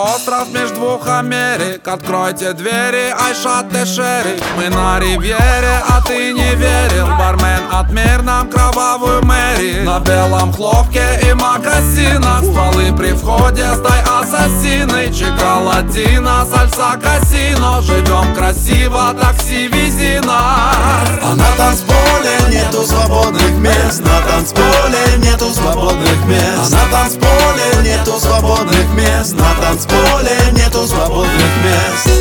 остров между двух Америк. Откройте двери, Айшат и Шерри. Мы на ривьере, а ты не верил. Бармен, отмерь нам кровавую Мэри. На белом хлопке и мокасинах. Стволы при входе, стай ассасины. Чика латина, сальса касино. Живем красиво, такси вези нас. А на танцполе нету свободных мест. На танцполе нету свободных мест. А на танцполе нету свободных мест. На танцполе нету свободных мест.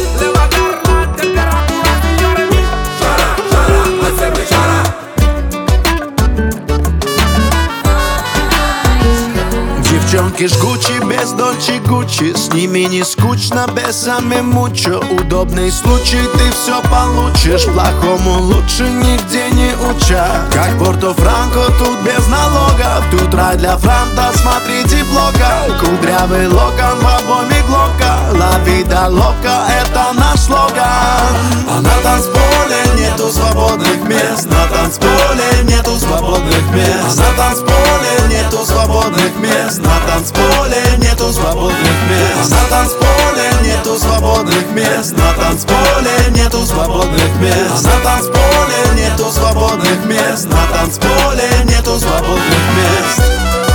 Девчонки жгучи, без Дольче Гуччи. С ними не скучно, бесами мучо. Удобный случай, ты все получишь. Плохому лучше нигде не уча. Как Порто-Франко, тут без налогов. Тут рай для франта, смотрите блока. Кудрявый локон в обойме глока. La vida loca, это наш слоган. А на танцполе нету свободных мест. На танцполе нету свободных мест. А на танцполе нету свободных мест. На танцполе нету свободных мест. На танцполе нету свободных мест. На танцполе нету свободных мест. На танцполе нету свободных мест. На танцполе нету свободных мест.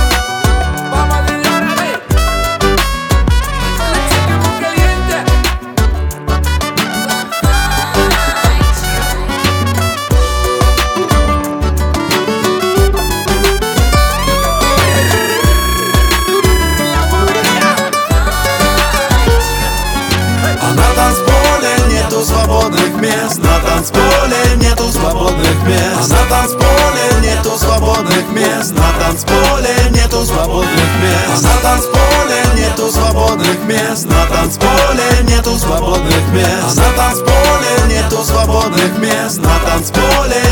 Свободных мест. На танцполе нету свободных мест. На танцполе нету свободных мест. На танцполе нету свободных мест. На танцполе нету свободных мест. На танцполе нету свободных мест. На танцполе нету свободных мест. На танцполе